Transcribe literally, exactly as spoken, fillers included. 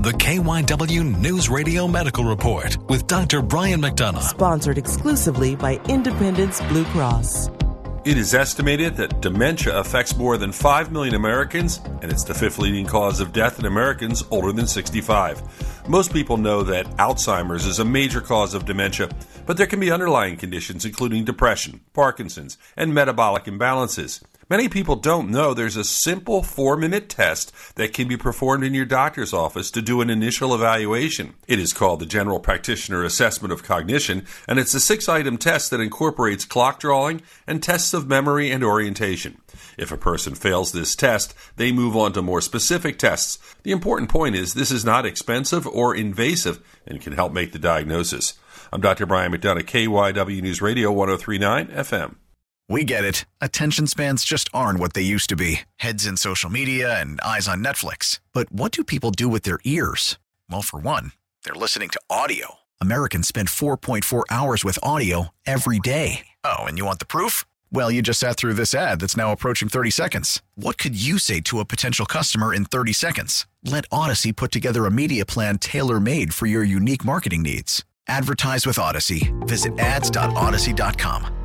The K Y W News Radio Medical Report with Doctor Brian McDonough. Sponsored exclusively by Independence Blue Cross. It is estimated that dementia affects more than five million Americans, and it's the fifth leading cause of death in Americans older than sixty-five. Most people know that Alzheimer's is a major cause of dementia, but there can be underlying conditions including depression, Parkinson's, and metabolic imbalances. Many people don't know there's a simple four-minute test that can be performed in your doctor's office to do an initial evaluation. It is called the General Practitioner Assessment of Cognition, and it's a six-item test that incorporates clock drawing and tests of memory and orientation. If a person fails this test, they move on to more specific tests. The important point is this is not expensive or invasive and can help make the diagnosis. I'm Doctor Brian McDonough, K Y W News Radio, one oh three point nine F M. We get it. Attention spans just aren't what they used to be. Heads in social media and eyes on Netflix. But what do people do with their ears? Well, for one, they're listening to audio. Americans spend four point four hours with audio every day. Oh, and you want the proof? Well, you just sat through this ad that's now approaching thirty seconds. What could you say to a potential customer in thirty seconds? Let Odyssey put together a media plan tailor-made for your unique marketing needs. Advertise with Odyssey. Visit ads dot odyssey dot com.